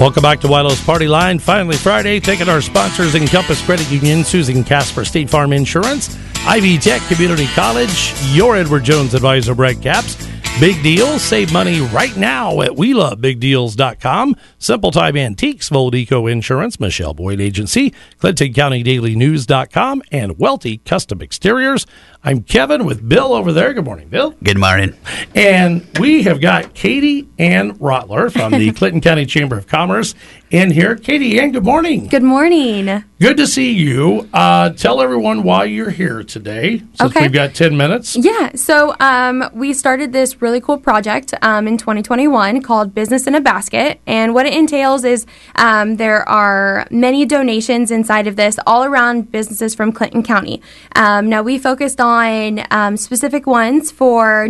Welcome back to Wilo's Party Line. Finally Friday, taking our sponsors: Encompass Credit Union, Susan Casper, State Farm Insurance, Ivy Tech Community College, your Edward Jones advisor, Brett Capps. Big deals. Save money right now at WeLoveBigDeals.com. Simple Time Antiques, Voldeco Insurance, Michelle Boyd Agency, ClintonCountyDailyNews.com, and Welty Custom Exteriors. I'm Kevin with Bill over there. Good morning, Bill. Good morning. And we have got Katie Ann Rotler from the Clinton County Chamber of Commerce in here. Katie Ann, good morning. Good morning. Good to see you. Tell everyone why you're here today, since we've got 10 minutes. Yeah, so we started this really cool project in 2021 called Business in a Basket. And what it entails is there are many donations inside of this all around businesses from Clinton County. Now, we focused on specific ones for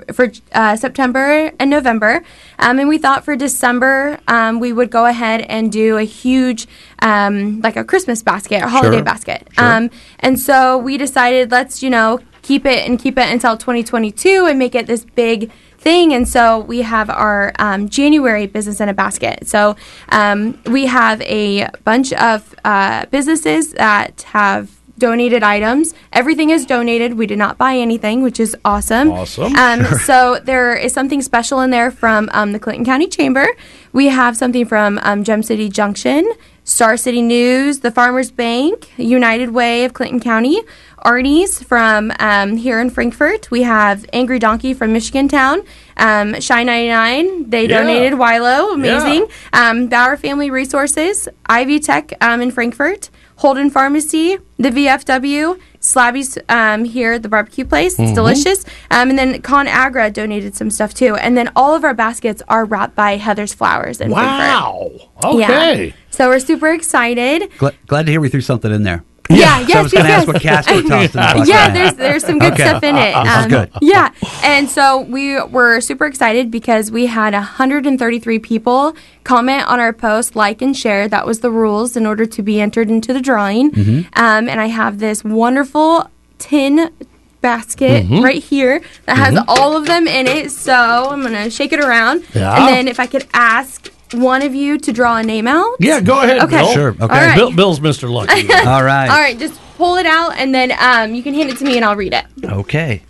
September and November. And we thought for December we would go ahead and do a huge like a Christmas basket, a holiday basket. Sure. And so we decided, let's, keep it until 2022 and make it this big thing. And so we have our January Business in a Basket. So we have a bunch of businesses that have donated items. Everything is donated. We did not buy anything, which is awesome. Awesome. So there is something special in there from the Clinton County Chamber. We have something from Gem City Junction, Star City News, the Farmers Bank, United Way of Clinton County, Arnie's from here in Frankfort. We have Angry Donkey from Michigan Town, Shy 99, they donated Wilo, amazing. Bauer Family Resources, Ivy Tech in Frankfort, Holden Pharmacy, the VFW, Slabby's here at the barbecue place. It's delicious. And then ConAgra donated some stuff too. And then all of our baskets are wrapped by Heather's Flowers in Frankfort. Wow. Okay. Yeah. So we're super excited. Glad to hear we threw something in there. Yeah, So I was going to ask what Casper tossed in the bucket. Yeah, there's some good stuff in it. This is good. Yeah, and so we were super excited because we had 133 people comment on our post, like and share. That was the rules in order to be entered into the drawing. And I have this wonderful tin basket right here that has all of them in it. So I'm going to shake it around. Yeah. And then if I could ask one of you to draw a name out. Yeah, go ahead, Okay. Bill. Sure, okay. All right. Bill's Mr. Lucky. All right. All right, just pull it out, and then you can hand it to me, and I'll read it. Okay.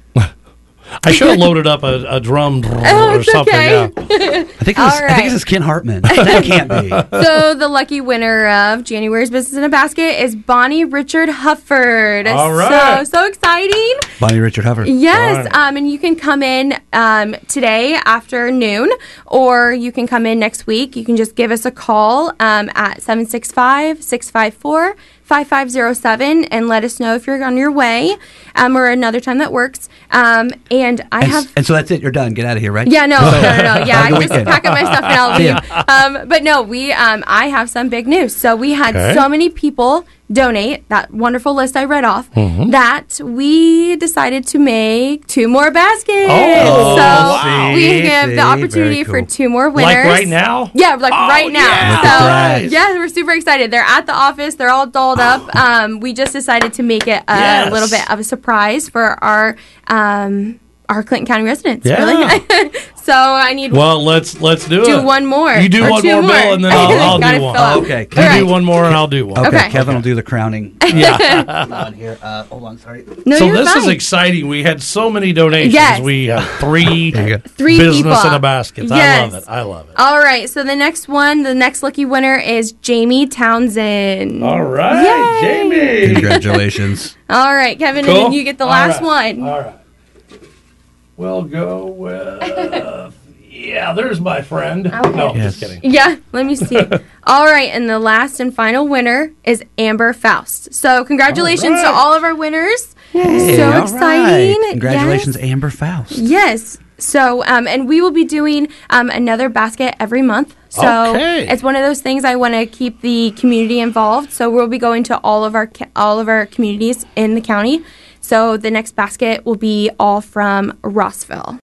I should have loaded up a drum or it's something. okay. Yeah. I think All this is Ken Hartman. That can't be. So the lucky winner of January's Business in a Basket is Bonnie Richard Hufford. All right. So exciting. Bonnie Richard Hufford. Yes, All right. and you can come in today after noon, or you can come in next week. You can just give us a call at 765-654-5507 and let us know if you're on your way, or another time that works. And so that's it. You're done. Get out of here, right? Yeah, no. Yeah, Have a I good just weekend. pack up my stuff and I'll leave. But no, I have some big news. So we had so many people donate that wonderful list I read off that we decided to make 2 more baskets. Oh, so wow. we have the opportunity Very for cool. 2 more winners. Like right now? Yeah, right now. yeah. So Nice. yeah, we're super excited. They're at the office. They're all dolled up. We just decided to make it a little bit of a surprise for our Clinton County residents. Yeah. Really. So I need Let's do do it. one more. You do or one 2 more, Bill, and then I'll Gotta do one. fill up. Okay. You All right. do one more, and I'll do one. Okay. Okay. Kevin will do the crowning. Yeah. on here. Hold on. Sorry. No, So you're this is fine. exciting. We had so many donations. Yes. We have 3 There you go. 3 business people. in a basket. Yes. I love it. All right. So the next lucky winner is Jamie Townsend. All right, Yay. Jamie. Congratulations. All right, Kevin, Cool. and then you get the last All right. one. All right. We'll go with there's my friend. Okay. No, Yes. just kidding. Yeah, let me see. All right, and the last and final winner is Amber Faust. So congratulations All to right. all of our winners. Hey, So all right. exciting. Congratulations, Amber Faust. Yes. So, and we will be doing another basket every month. So Okay. it's one of those things I want to keep the community involved. So we'll be going to all of our communities in the county. So the next basket will be all from Rossville.